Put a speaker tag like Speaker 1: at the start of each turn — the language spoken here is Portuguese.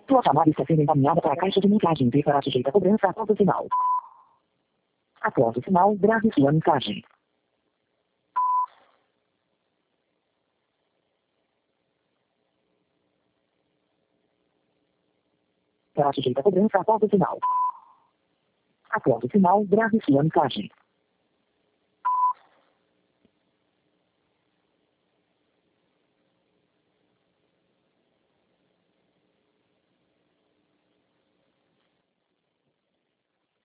Speaker 1: Sua chamada está sendo encaminhada para a caixa de mensagens e será sujeita a cobrança após o sinal. Após o sinal, grave sua mensagem. Será sujeita a cobrança após o sinal. Após o sinal, grave sua mensagem.